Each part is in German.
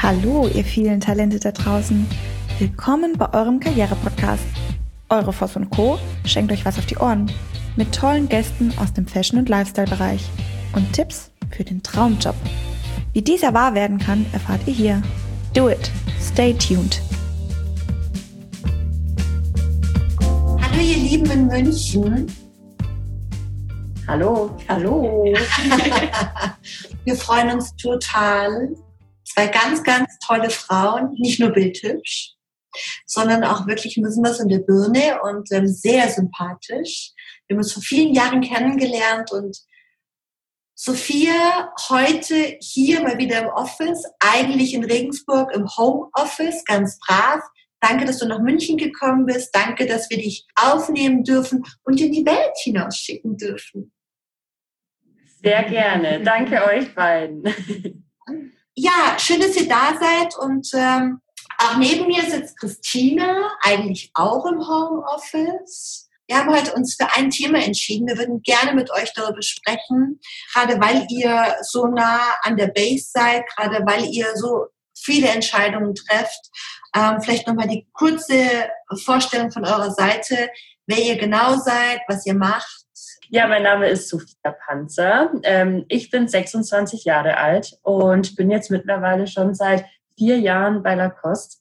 Hallo, ihr vielen Talente da draußen. Willkommen bei eurem Karriere-Podcast. Eure Voss & Co. schenkt euch was auf die Ohren. Mit tollen Gästen aus dem Fashion- und Lifestyle-Bereich. Und Tipps für den Traumjob. Wie dieser wahr werden kann, erfahrt ihr hier. Do it. Stay tuned. Hallo ihr Lieben in München. Hallo. Hallo. Wir freuen uns total. Zwei ganz, ganz tolle Frauen, nicht nur bildhübsch, sondern auch wirklich ein bisschen was in der Birne und sehr sympathisch. Wir haben uns vor vielen Jahren kennengelernt und Sophia heute hier mal wieder im Office, eigentlich in Regensburg im Homeoffice, ganz brav. Danke, dass du nach München gekommen bist. Danke, dass wir dich aufnehmen dürfen und in die Welt hinausschicken dürfen. Sehr gerne. Danke euch beiden. Ja, schön, dass ihr da seid und auch neben mir sitzt Christina, eigentlich auch im Homeoffice. Wir haben heute uns für ein Thema entschieden. Wir würden gerne mit euch darüber sprechen, gerade weil ihr so nah an der Base seid, gerade weil ihr so viele Entscheidungen trefft. Vielleicht nochmal die kurze Vorstellung von eurer Seite, wer ihr genau seid, was ihr macht. Ja, mein Name ist Sophia Panzer. Ich bin 26 Jahre alt und bin jetzt mittlerweile schon seit 4 Jahren bei Lacoste.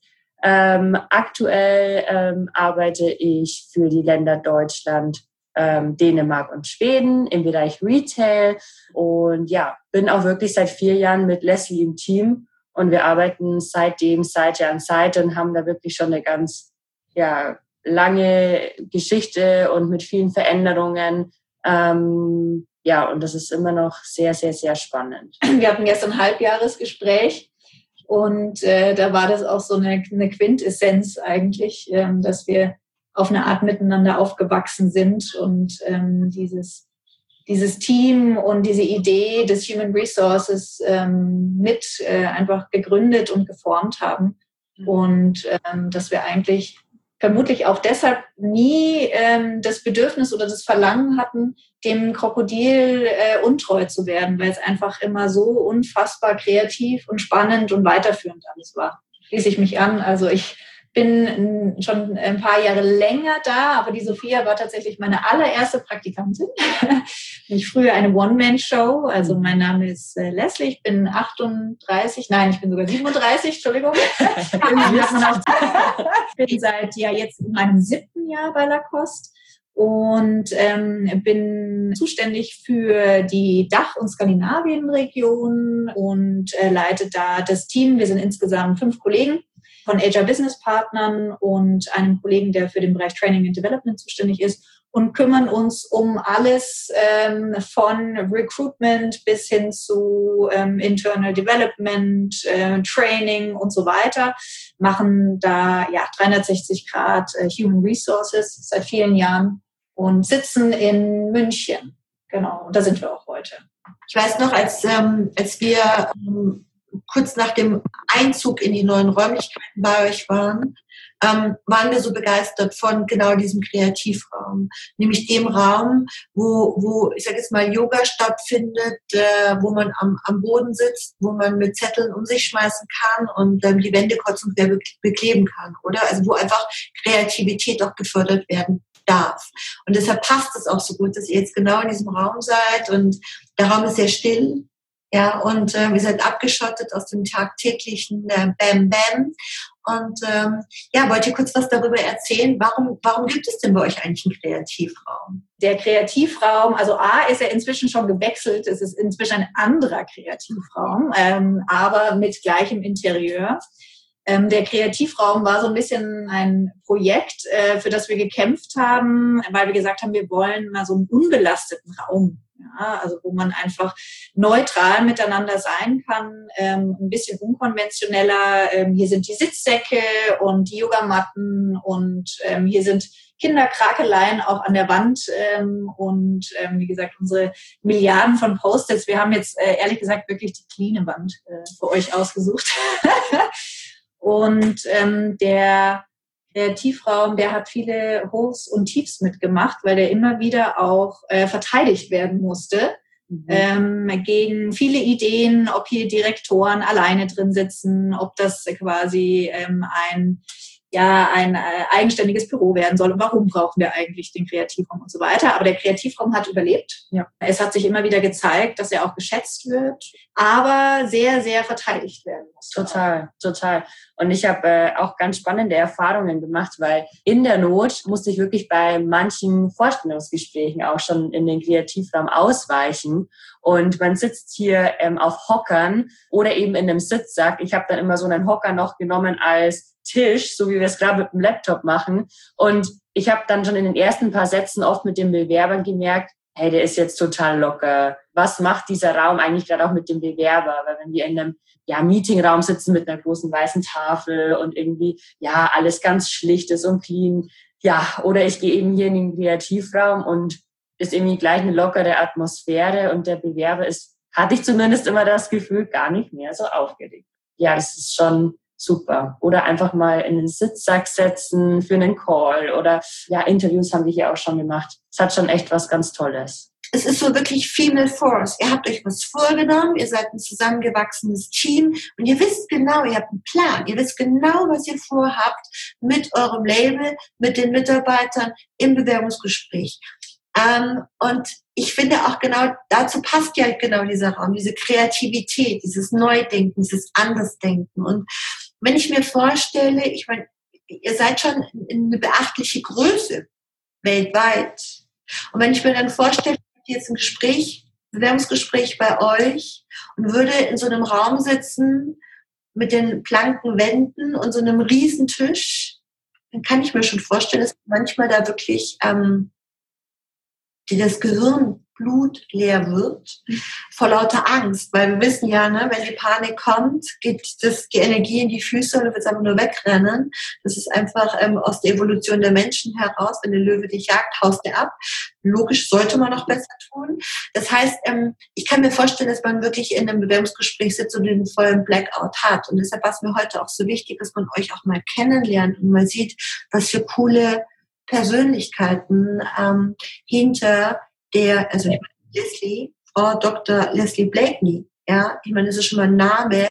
Aktuell arbeite ich für die Länder Deutschland, Dänemark und Schweden im Bereich Retail und ja, bin auch wirklich seit 4 Jahren mit Leslie im Team und wir arbeiten seitdem Seite an Seite und haben da wirklich schon eine ganz lange Geschichte und mit vielen Veränderungen. Und das ist immer noch sehr, sehr, sehr spannend. Wir hatten gestern ein Halbjahresgespräch und da war das auch so eine Quintessenz eigentlich, dass wir auf eine Art miteinander aufgewachsen sind und dieses Team und diese Idee des Human Resources einfach gegründet und geformt haben und dass wir eigentlich vermutlich auch deshalb nie das Bedürfnis oder das Verlangen hatten, dem Krokodil untreu zu werden, weil es einfach immer so unfassbar kreativ und spannend und weiterführend alles war. Schließe ich mich an. Also ich bin schon ein paar Jahre länger da, aber die Sophia war tatsächlich meine allererste Praktikantin. Ich früher eine One-Man-Show, also mein Name ist Leslie, ich bin 38, nein, ich bin sogar 37, Entschuldigung. Ich bin seit jetzt in meinem 7. Jahr bei Lacoste und bin zuständig für die Dach- und Skandinavien-Region und leite da das Team. Wir sind insgesamt 5 Kollegen von HR-Business-Partnern und einem Kollegen, der für den Bereich Training and Development zuständig ist und kümmern uns um alles von Recruitment bis hin zu Internal Development, Training und so weiter, machen da 360 Grad Human Resources seit vielen Jahren und sitzen in München. Genau, und da sind wir auch heute. Ich weiß noch, als wir kurz nach dem Einzug in die neuen Räumlichkeiten bei euch waren wir so begeistert von genau diesem Kreativraum. Nämlich dem Raum, wo ich sage jetzt mal, Yoga stattfindet, wo man am Boden sitzt, wo man mit Zetteln um sich schmeißen kann und die Wände kurz und quer bekleben kann, oder? Also wo einfach Kreativität auch gefördert werden darf. Und deshalb passt es auch so gut, dass ihr jetzt genau in diesem Raum seid und der Raum ist sehr still. Ja, und ihr seid abgeschottet aus dem tagtäglichen Bam-Bam. Und wollt ihr kurz was darüber erzählen? Warum gibt es denn bei euch eigentlich einen Kreativraum? Der Kreativraum, also A ist ja inzwischen schon gewechselt, es ist inzwischen ein anderer Kreativraum, aber mit gleichem Interieur. Der Kreativraum war so ein bisschen ein Projekt, für das wir gekämpft haben, weil wir gesagt haben, wir wollen mal so einen unbelasteten Raum. Ja, also wo man einfach neutral miteinander sein kann, ein bisschen unkonventioneller. Hier sind die Sitzsäcke und die Yogamatten und hier sind Kinderkrakeleien auch an der Wand und wie gesagt, unsere Milliarden von Post-its. Wir haben jetzt ehrlich gesagt wirklich die cleane Wand für euch ausgesucht. Und der Kreativraum, der hat viele Hochs und Tiefs mitgemacht, weil der immer wieder auch verteidigt werden musste gegen viele Ideen, ob hier Direktoren alleine drin sitzen, ob das quasi ein eigenständiges Büro werden soll und warum brauchen wir eigentlich den Kreativraum und so weiter. Aber der Kreativraum hat überlebt. Ja. Es hat sich immer wieder gezeigt, dass er auch geschätzt wird, aber sehr, sehr verteidigt werden muss. Total. Und ich habe auch ganz spannende Erfahrungen gemacht, weil in der Not musste ich wirklich bei manchen Vorstellungsgesprächen auch schon in den Kreativraum ausweichen. Und man sitzt hier auf Hockern oder eben in einem Sitzsack. Ich habe dann immer so einen Hocker noch genommen als Tisch, so wie wir es gerade mit dem Laptop machen. Und ich habe dann schon in den ersten paar Sätzen oft mit den Bewerbern gemerkt, hey, der ist jetzt total locker. Was macht dieser Raum eigentlich gerade auch mit dem Bewerber? Weil wenn wir in einem Meetingraum sitzen mit einer großen weißen Tafel und irgendwie alles ganz schlicht ist und clean, oder ich gehe eben hier in den Kreativraum und ist irgendwie gleich eine lockere Atmosphäre und der Bewerber hatte ich zumindest immer das Gefühl, gar nicht mehr so aufgeregt. Ja, das ist schon super. Oder einfach mal in den Sitzsack setzen für einen Call oder Interviews haben wir hier auch schon gemacht. Es hat schon echt was ganz Tolles. Es ist so wirklich Female Force. Ihr habt euch was vorgenommen, ihr seid ein zusammengewachsenes Team und ihr wisst genau, ihr habt einen Plan, ihr wisst genau, was ihr vorhabt mit eurem Label, mit den Mitarbeitern im Bewerbungsgespräch. Und ich finde auch genau, dazu passt ja genau dieser Raum, diese Kreativität, dieses Neudenken, dieses Andersdenken. Und wenn ich mir vorstelle, ich meine, ihr seid schon in eine beachtliche Größe weltweit. Und wenn ich mir dann vorstelle, jetzt ein Bewerbungsgespräch bei euch und würde in so einem Raum sitzen mit den blanken Wänden und so einem Riesentisch, dann kann ich mir schon vorstellen, dass manchmal da wirklich das Gehirn blutleer wird, vor lauter Angst. Weil wir wissen ja, wenn die Panik kommt, geht die Energie in die Füße und du willst einfach nur wegrennen. Das ist einfach aus der Evolution der Menschen heraus. Wenn der Löwe dich jagt, haust er ab. Logisch, sollte man noch besser tun. Das heißt, ich kann mir vorstellen, dass man wirklich in einem Bewerbungsgespräch sitzt und den vollen Blackout hat. Und deshalb war es mir heute auch so wichtig, dass man euch auch mal kennenlernt und mal sieht, was für coole Persönlichkeiten hinter also ich meine, Frau Dr. Leslie Blakeney, ich meine, das ist schon mal ein Name,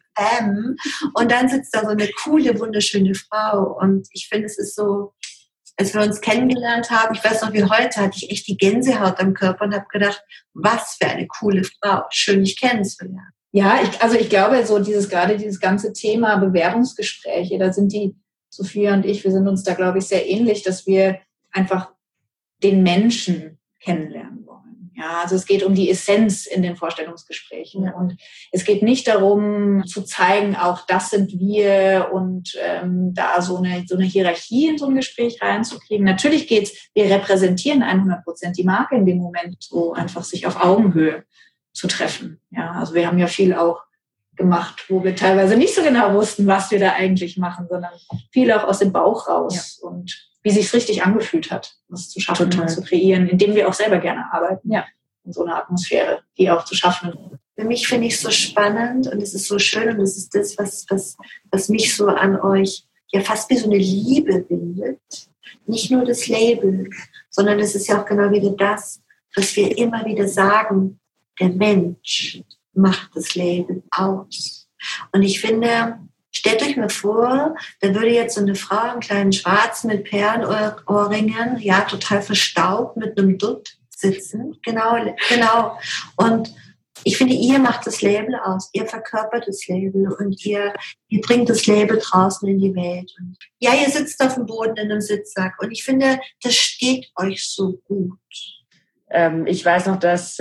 und dann sitzt da so eine coole, wunderschöne Frau und ich finde, es ist so, als wir uns kennengelernt haben, ich weiß noch wie heute, hatte ich echt die Gänsehaut am Körper und habe gedacht, was für eine coole Frau, schön dich kennenzulernen. Ja, ich glaube, so dieses ganze Thema Bewerbungsgespräche, da sind die Sophia und ich, wir sind uns da, glaube ich, sehr ähnlich, dass wir einfach den Menschen kennenlernen wollen. Ja, also es geht um die Essenz in den Vorstellungsgesprächen. Ja. Und es geht nicht darum zu zeigen, auch das sind wir und da so eine Hierarchie in so ein Gespräch reinzukriegen. Natürlich wir repräsentieren 100% die Marke in dem Moment, so einfach sich auf Augenhöhe zu treffen. Ja, also wir haben ja viel auch gemacht, wo wir teilweise nicht so genau wussten, was wir da eigentlich machen, sondern viel auch aus dem Bauch raus und wie sich's richtig angefühlt hat, das zu schaffen und zu kreieren, indem wir auch selber gerne arbeiten. Ja. In so einer Atmosphäre, die auch zu schaffen. Für mich finde ich es so spannend und es ist so schön und es ist das, was mich so an euch ja fast wie so eine Liebe bindet. Nicht nur das Label, sondern es ist ja auch genau wieder das, was wir immer wieder sagen, der Mensch macht das Label aus. Und ich finde, stellt euch mal vor, da würde jetzt so eine Frau, einen kleinen Schwarzen mit Perlenohrringen, total verstaubt mit einem Dutt sitzen. Genau. Und ich finde, ihr macht das Label aus. Ihr verkörpert das Label und ihr bringt das Label draußen in die Welt. Und ihr sitzt auf dem Boden in einem Sitzsack. Und ich finde, das steht euch so gut. Ich weiß noch, dass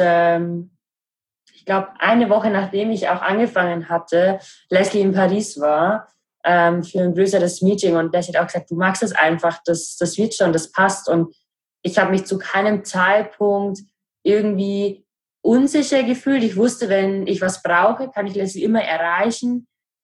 ich glaube, eine Woche nachdem ich auch angefangen hatte, Leslie in Paris war für ein größeres Meeting und Leslie hat auch gesagt, du magst es einfach, das wird schon, das passt. Und ich habe mich zu keinem Zeitpunkt irgendwie unsicher gefühlt. Ich wusste, wenn ich was brauche, kann ich Leslie immer erreichen.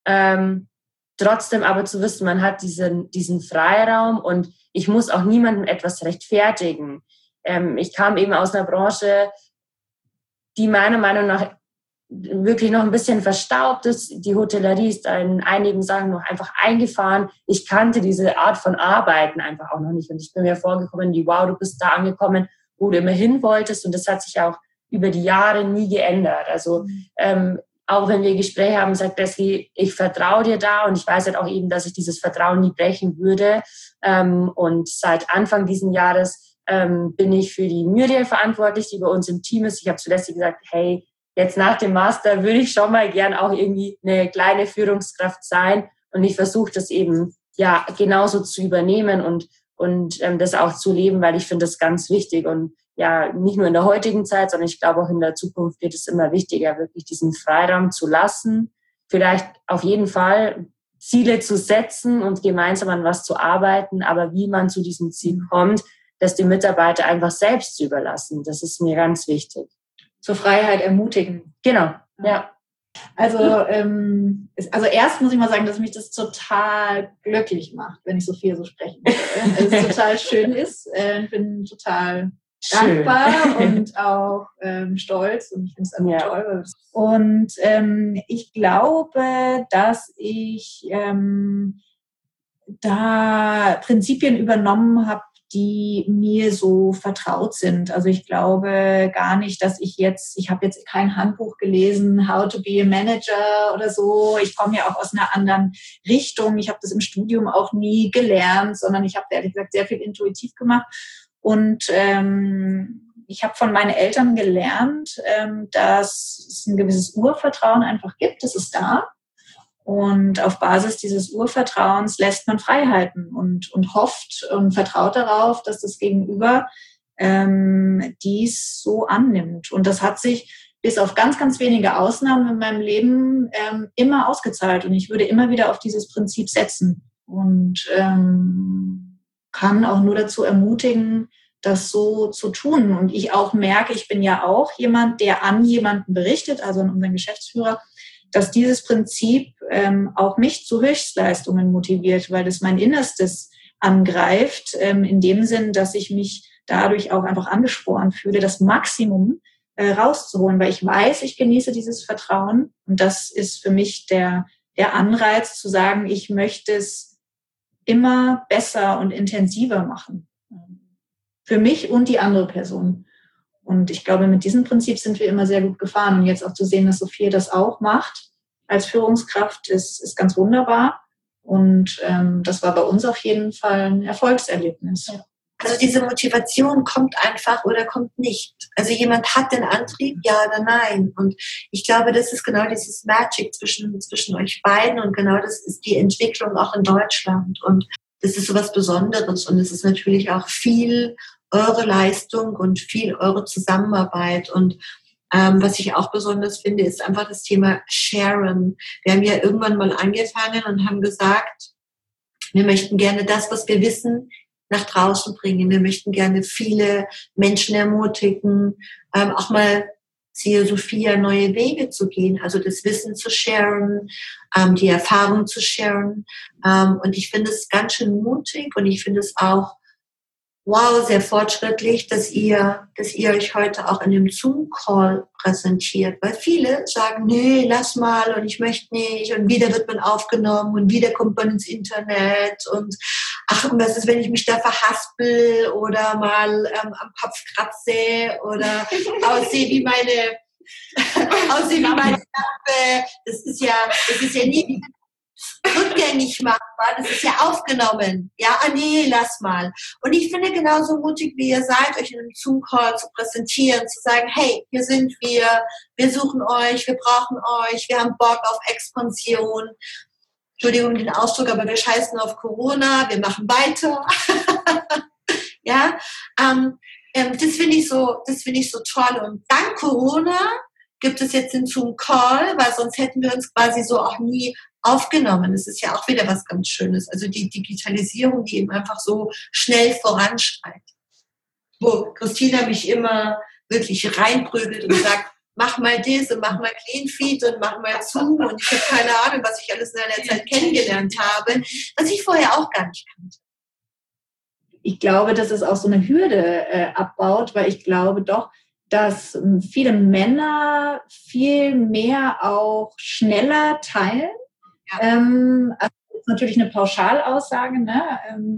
Trotzdem aber zu wissen, man hat diesen Freiraum und ich muss auch niemandem etwas rechtfertigen. Ich kam eben aus einer Branche, die meiner Meinung nach wirklich noch ein bisschen verstaubt ist. Die Hotellerie ist in einigen Sachen noch einfach eingefahren. Ich kannte diese Art von Arbeiten einfach auch noch nicht. Und ich bin mir vorgekommen, wow, du bist da angekommen, wo du immer hin wolltest. Und das hat sich auch über die Jahre nie geändert. Also auch wenn wir Gespräche haben, sagt Leslie, ich vertraue dir da und ich weiß halt auch eben, dass ich dieses Vertrauen nie brechen würde. Und seit Anfang diesen Jahres bin ich für die Muriel verantwortlich, die bei uns im Team ist. Ich habe zu Leslie gesagt, hey, jetzt nach dem Master würde ich schon mal gern auch irgendwie eine kleine Führungskraft sein. Und ich versuche das eben ja genauso zu übernehmen und das auch zu leben, weil ich finde das ganz wichtig. Und ja, nicht nur in der heutigen Zeit, sondern ich glaube auch in der Zukunft wird es immer wichtiger, wirklich diesen Freiraum zu lassen. Vielleicht auf jeden Fall Ziele zu setzen und gemeinsam an was zu arbeiten, aber wie man zu diesem Ziel kommt, das den Mitarbeiter einfach selbst zu überlassen. Das ist mir ganz wichtig. Zur Freiheit ermutigen. Genau, ja. Also erst muss ich mal sagen, dass mich das total glücklich macht, wenn ich Sophia so sprechen würde. Es total schön ist. Ich bin total dankbar und auch stolz und ich finde es einfach toll. Und ich glaube, dass ich da Prinzipien übernommen habe, die mir so vertraut sind. Also ich glaube gar nicht, dass ich habe jetzt kein Handbuch gelesen, How to be a Manager oder so. Ich komme ja auch aus einer anderen Richtung. Ich habe das im Studium auch nie gelernt, sondern ich habe ehrlich gesagt sehr viel intuitiv gemacht. Und ich habe von meinen Eltern gelernt, dass es ein gewisses Urvertrauen einfach gibt. Das ist da. Und auf Basis dieses Urvertrauens lässt man Freiheiten und hofft und vertraut darauf, dass das Gegenüber dies so annimmt. Und das hat sich bis auf ganz, ganz wenige Ausnahmen in meinem Leben immer ausgezahlt. Und ich würde immer wieder auf dieses Prinzip setzen und kann auch nur dazu ermutigen, das so zu tun. Und ich auch merke, ich bin ja auch jemand, der an jemanden berichtet, also an unseren Geschäftsführer, dass dieses Prinzip auch mich zu Höchstleistungen motiviert, weil es mein Innerstes angreift, in dem Sinn, dass ich mich dadurch auch einfach angespornt fühle, das Maximum rauszuholen, weil ich weiß, ich genieße dieses Vertrauen und das ist für mich der Anreiz zu sagen, ich möchte es immer besser und intensiver machen. Für mich und die andere Person. Und ich glaube, mit diesem Prinzip sind wir immer sehr gut gefahren. Und jetzt auch zu sehen, dass Sophia das auch macht als Führungskraft, ist ganz wunderbar. Und das war bei uns auf jeden Fall ein Erfolgserlebnis. Also diese Motivation kommt einfach oder kommt nicht. Also jemand hat den Antrieb, ja oder nein. Und ich glaube, das ist genau dieses Magic zwischen euch beiden. Und genau das ist die Entwicklung auch in Deutschland. Und das ist so was Besonderes. Und es ist natürlich auch viel eure Leistung und viel eure Zusammenarbeit. Und was ich auch besonders finde, ist einfach das Thema Sharen. Wir haben ja irgendwann mal angefangen und haben gesagt, wir möchten gerne das, was wir wissen, nach draußen bringen. Wir möchten gerne viele Menschen ermutigen, auch mal, siehe Sophia, neue Wege zu gehen, also das Wissen zu sharen, die Erfahrung zu sharen. Und ich finde es ganz schön mutig und ich finde es auch sehr fortschrittlich, dass ihr euch heute auch in dem Zoom-Call präsentiert. Weil viele sagen, nee, lass mal und ich möchte nicht und wieder wird man aufgenommen und wieder kommt man ins Internet und ach, und was ist, wenn ich mich da verhaspel oder mal am Kopf kratze oder aussehe wie meine Lampe. Das ist ja nie rückgängig machbar, das ist ja aufgenommen. Ja, nee, lass mal. Und ich finde genauso mutig, wie ihr seid, euch in einem Zoom-Call zu präsentieren, zu sagen, hey, hier sind wir suchen euch, wir brauchen euch, wir haben Bock auf Expansion. Entschuldigung den Ausdruck, aber wir scheißen auf Corona, wir machen weiter. Ja, das finde ich so toll. Und dank Corona gibt es jetzt den Zoom-Call, weil sonst hätten wir uns quasi so auch nie aufgenommen. Das ist ja auch wieder was ganz Schönes. Also die Digitalisierung, die eben einfach so schnell voranschreitet. Wo Christina mich immer wirklich reinprügelt und sagt, mach mal das und mach mal Cleanfeed und mach mal Zoom und ich habe keine Ahnung, was ich alles in der Zeit kennengelernt habe, was ich vorher auch gar nicht kannte. Ich glaube, dass es auch so eine Hürde abbaut, weil ich glaube doch, dass viele Männer viel mehr auch schneller teilen. Ja. Also das ist natürlich eine Pauschalaussage, ne?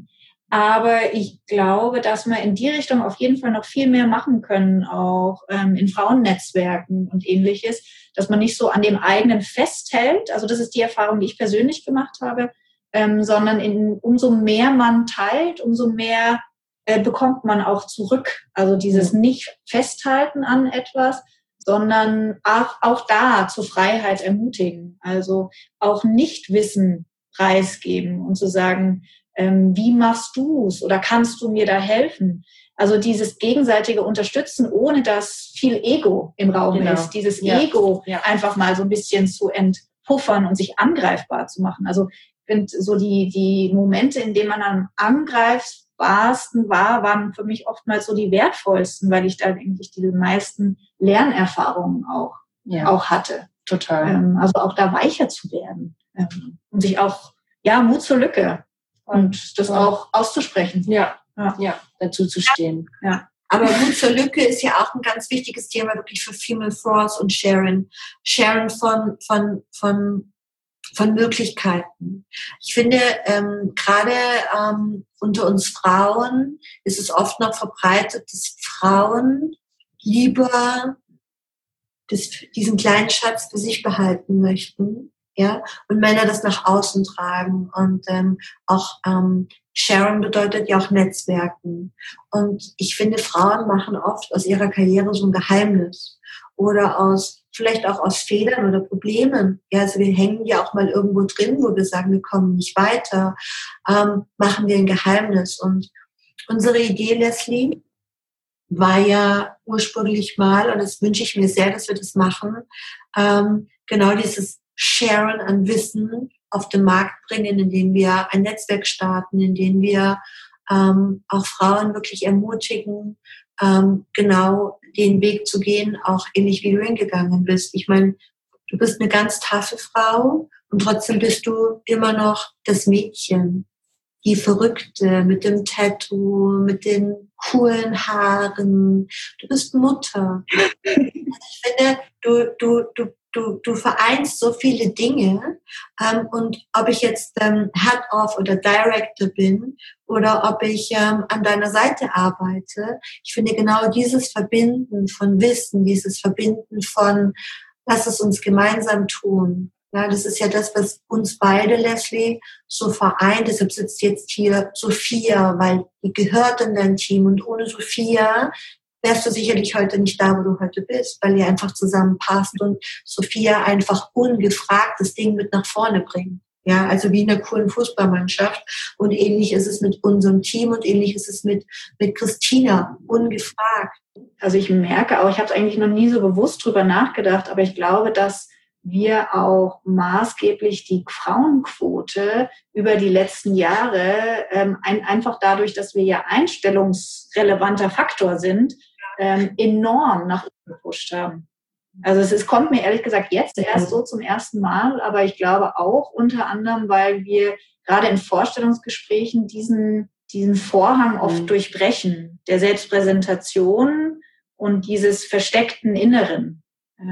Aber ich glaube, dass wir in die Richtung auf jeden Fall noch viel mehr machen können, auch in Frauennetzwerken und Ähnliches, dass man nicht so an dem eigenen festhält. Also das ist die Erfahrung, die ich persönlich gemacht habe, sondern umso mehr man teilt, umso mehr bekommt man auch zurück. Also dieses nicht Festhalten an etwas, sondern auch da zur Freiheit ermutigen. Also auch Nichtwissen preisgeben und zu sagen, wie machst du's oder kannst du mir da helfen? Also dieses gegenseitige Unterstützen, ohne dass viel Ego im Raum ist, dieses Ego einfach mal so ein bisschen zu entpuffern und sich angreifbar zu machen. Also ich finde so die Momente, in denen man am angreifbarsten waren für mich oftmals so die wertvollsten, weil ich da eigentlich die meisten Lernerfahrungen auch hatte. Total. Also auch da weicher zu werden und sich auch, Mut zur Lücke. Und das auch auszusprechen. Ja, dazu zu stehen. Ja. Aber Mut zur Lücke ist ja auch ein ganz wichtiges Thema wirklich für Female Force und Sharon. Sharon von Möglichkeiten. Ich finde, gerade unter uns Frauen ist es oft noch verbreitet, dass Frauen lieber diesen kleinen Schatz für sich behalten möchten. Ja, und Männer das nach außen tragen und auch Sharon bedeutet ja auch Netzwerken. Und ich finde, Frauen machen oft aus ihrer Karriere so ein Geheimnis oder vielleicht auch aus Fehlern oder Problemen. Ja, also wir hängen ja auch mal irgendwo drin, wo wir sagen, wir kommen nicht weiter, machen wir ein Geheimnis. Und unsere Idee, Leslie, war ja ursprünglich mal, und das wünsche ich mir sehr, dass wir das machen, genau dieses Sharen an Wissen auf den Markt bringen, indem wir ein Netzwerk starten, indem wir auch Frauen wirklich ermutigen, genau den Weg zu gehen, auch ähnlich wie du hingegangen bist. Ich meine, du bist eine ganz taffe Frau und trotzdem bist du immer noch das Mädchen, die Verrückte mit dem Tattoo, mit den coolen Haaren. Du bist Mutter. Ich finde, du vereinst so viele Dinge und ob ich jetzt Head-Off oder Director bin oder ob ich an deiner Seite arbeite, ich finde genau dieses Verbinden von Wissen, dieses Verbinden von lass es uns gemeinsam tun. Ja, das ist ja das, was uns beide, Leslie, so vereint. Deshalb sitzt jetzt hier Sophia, weil die gehört in dein Team und ohne Sophia wärst du sicherlich heute nicht da, wo du heute bist, weil ihr einfach zusammenpasst und Sophia einfach ungefragt das Ding mit nach vorne bringt. Ja, also wie in einer coolen Fußballmannschaft. Und ähnlich ist es mit unserem Team und ähnlich ist es mit Christina, ungefragt. Also ich merke auch, ich habe eigentlich noch nie so bewusst drüber nachgedacht, aber ich glaube, dass wir auch maßgeblich die Frauenquote über die letzten Jahre einfach dadurch, dass wir ja einstellungsrelevanter Faktor sind, enorm nach oben gepusht haben. Also es kommt mir ehrlich gesagt jetzt erst so zum ersten Mal, aber ich glaube auch unter anderem, weil wir gerade in Vorstellungsgesprächen diesen Vorhang oft durchbrechen, der Selbstpräsentation und dieses versteckten Inneren.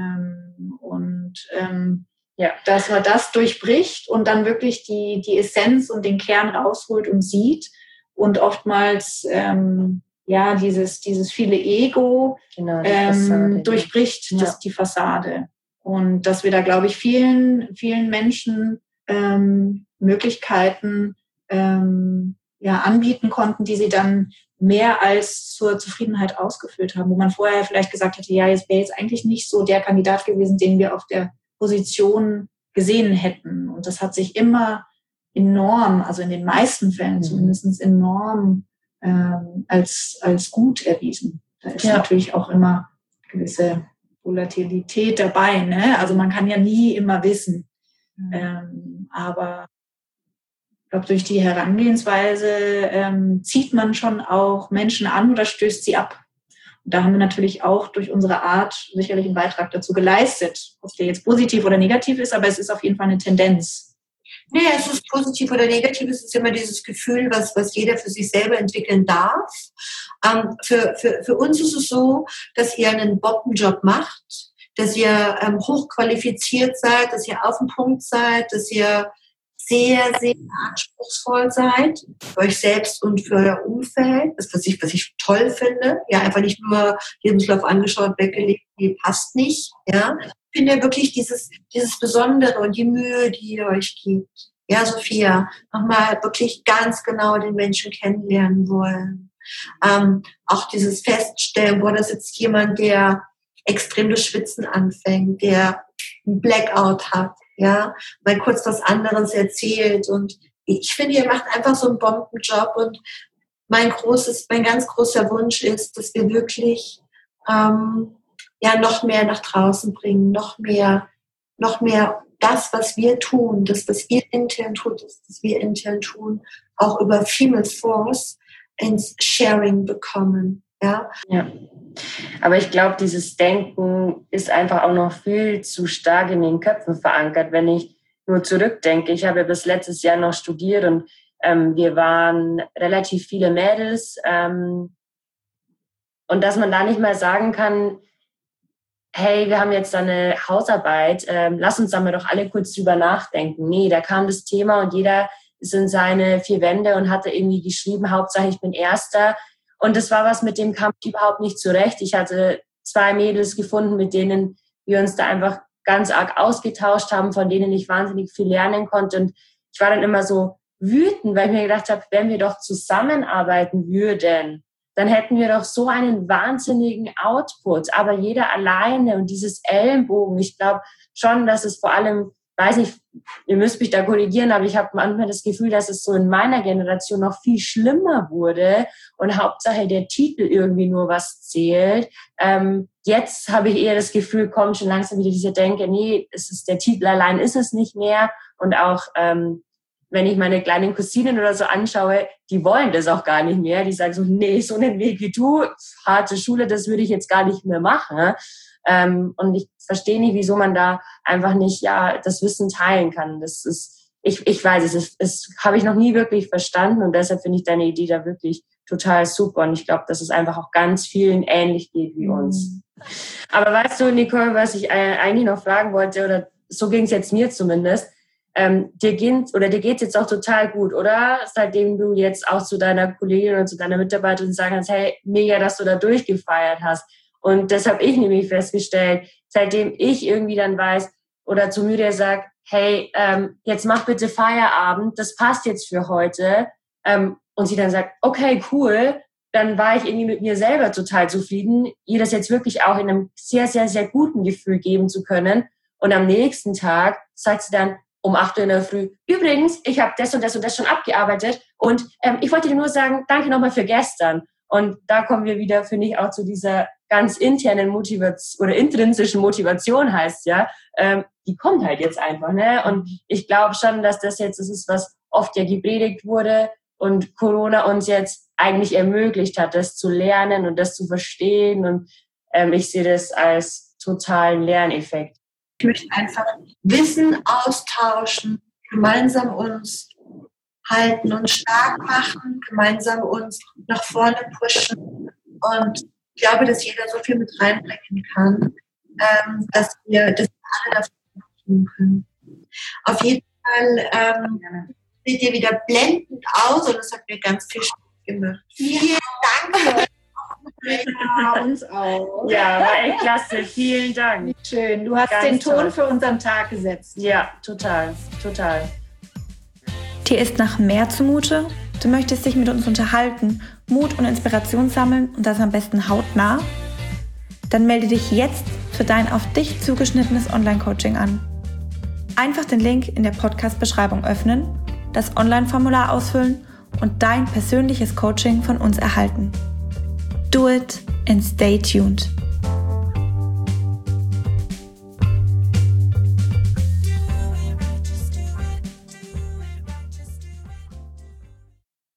Dass man das durchbricht und dann wirklich die Essenz und den Kern rausholt und sieht und oftmals dieses viele Ego durchbricht die Fassade. Und dass wir da, glaube ich, vielen Menschen Möglichkeiten anbieten konnten, die sie dann mehr als zur Zufriedenheit ausgefüllt haben, wo man vorher vielleicht gesagt hätte, ja, jetzt wäre jetzt eigentlich nicht so der Kandidat gewesen, den wir auf der Position gesehen hätten. Und das hat sich immer enorm, also in den meisten Fällen zumindest enorm als gut erwiesen. Da ist natürlich auch immer gewisse Volatilität dabei, ne? Also man kann ja nie immer wissen. Aber ich glaube, durch die Herangehensweise zieht man schon auch Menschen an oder stößt sie ab. Und da haben wir natürlich auch durch unsere Art sicherlich einen Beitrag dazu geleistet. Ob der jetzt positiv oder negativ ist, aber es ist auf jeden Fall eine Tendenz. Nee, es ist positiv oder negativ, es ist immer dieses Gefühl, was jeder für sich selber entwickeln darf. Für uns ist es so, dass ihr einen Bombenjob macht, dass ihr hochqualifiziert seid, dass ihr auf dem Punkt seid, dass ihr sehr, sehr anspruchsvoll seid, für euch selbst und für euer Umfeld. Das, was ich toll finde. Ja, einfach nicht nur Lebenslauf angeschaut, weggelegt, nee, passt nicht. Ja, ich finde ja wirklich dieses Besondere und die Mühe, die ihr euch gibt. Ja, Sophia, nochmal wirklich ganz genau den Menschen kennenlernen wollen. Auch dieses Feststellen, da sitzt jemand, der extrem das Schwitzen anfängt, der einen Blackout hat, ja, mal kurz was anderes erzählt. Und ich finde, ihr macht einfach so einen Bombenjob. Und mein ganz großer Wunsch ist, dass wir wirklich noch mehr nach draußen bringen, noch mehr das, was wir tun, das, was ihr intern tut, das, was wir intern tun, auch über Female Force ins Sharing bekommen. Ja. Aber ich glaube, dieses Denken ist einfach auch noch viel zu stark in den Köpfen verankert. Wenn ich nur zurückdenke, ich habe ja bis letztes Jahr noch studiert und wir waren relativ viele Mädels. Und dass man da nicht mal sagen kann, hey, wir haben jetzt da eine Hausarbeit, lass uns da mal doch alle kurz drüber nachdenken. Nee, da kam das Thema und jeder ist in seine 4 Wände und hatte irgendwie geschrieben, Hauptsache ich bin Erster. Und das war was, mit dem kam ich überhaupt nicht zurecht. Ich hatte 2 Mädels gefunden, mit denen wir uns da einfach ganz arg ausgetauscht haben, von denen ich wahnsinnig viel lernen konnte. Und ich war dann immer so wütend, weil ich mir gedacht habe, wenn wir doch zusammenarbeiten würden, dann hätten wir doch so einen wahnsinnigen Output. Aber jeder alleine und dieses Ellenbogen, ich glaube schon, dass es vor allem, weiß nicht, ihr müsst mich da korrigieren, aber ich habe manchmal das Gefühl, dass es so in meiner Generation noch viel schlimmer wurde und Hauptsache der Titel irgendwie nur was zählt. Jetzt habe ich eher das Gefühl, kommt schon langsam wieder diese Denke, nee, der Titel allein ist es nicht mehr. Und auch wenn ich meine kleinen Cousinen oder so anschaue, die wollen das auch gar nicht mehr. Die sagen so, nee, so einen Weg wie du, harte Schule, das würde ich jetzt gar nicht mehr machen. Und ich verstehe nicht, wieso man da einfach nicht das Wissen teilen kann. Das ist, ich weiß es habe ich noch nie wirklich verstanden und deshalb finde ich deine Idee da wirklich total super. Und ich glaube, dass es einfach auch ganz vielen ähnlich geht wie uns. Aber weißt du, Nicole, was ich eigentlich noch fragen wollte, oder so ging es jetzt mir zumindest, dir geht's jetzt auch total gut, oder? Seitdem du jetzt auch zu deiner Kollegin oder zu deiner Mitarbeiterin sagen kannst, hey, mega, dass du da durchgefeiert hast. Und das habe ich nämlich festgestellt, seitdem ich irgendwie dann weiß oder zu Muriel sage, hey, jetzt mach bitte Feierabend, das passt jetzt für heute. Und sie dann sagt, okay, cool, dann war ich irgendwie mit mir selber total zufrieden, ihr das jetzt wirklich auch in einem sehr, sehr, sehr guten Gefühl geben zu können. Und am nächsten Tag sagt sie dann, um 8 Uhr in der Früh, übrigens, ich habe das und das und das schon abgearbeitet und ich wollte dir nur sagen, danke nochmal für gestern. Und da kommen wir wieder, finde ich, auch zu dieser ganz internen Motivation oder intrinsischen Motivation heißt ja, die kommt halt jetzt einfach. Ne? Und ich glaube schon, dass das jetzt das ist, was oft ja gepredigt wurde und Corona uns jetzt eigentlich ermöglicht hat, das zu lernen und das zu verstehen. Und ich sehe das als totalen Lerneffekt. Ich möchte einfach Wissen austauschen, gemeinsam uns halten und stark machen, gemeinsam uns nach vorne pushen. Und ich glaube, dass jeder so viel mit reinbringen kann, dass wir alle davon tun können. Auf jeden Fall seht ihr wieder blendend aus und es hat mir ganz viel Spaß gemacht. Vielen Dank. Ja, uns auch. Ja, war echt klasse. Vielen Dank. Schön. Du hast ganz den Ton toll für unseren Tag gesetzt. Ja, total, total. Dir ist nach mehr zumute? Du möchtest dich mit uns unterhalten, Mut und Inspiration sammeln und das am besten hautnah? Dann melde dich jetzt für dein auf dich zugeschnittenes Online-Coaching an. Einfach den Link in der Podcast-Beschreibung öffnen, das Online-Formular ausfüllen und dein persönliches Coaching von uns erhalten. Do it and stay tuned.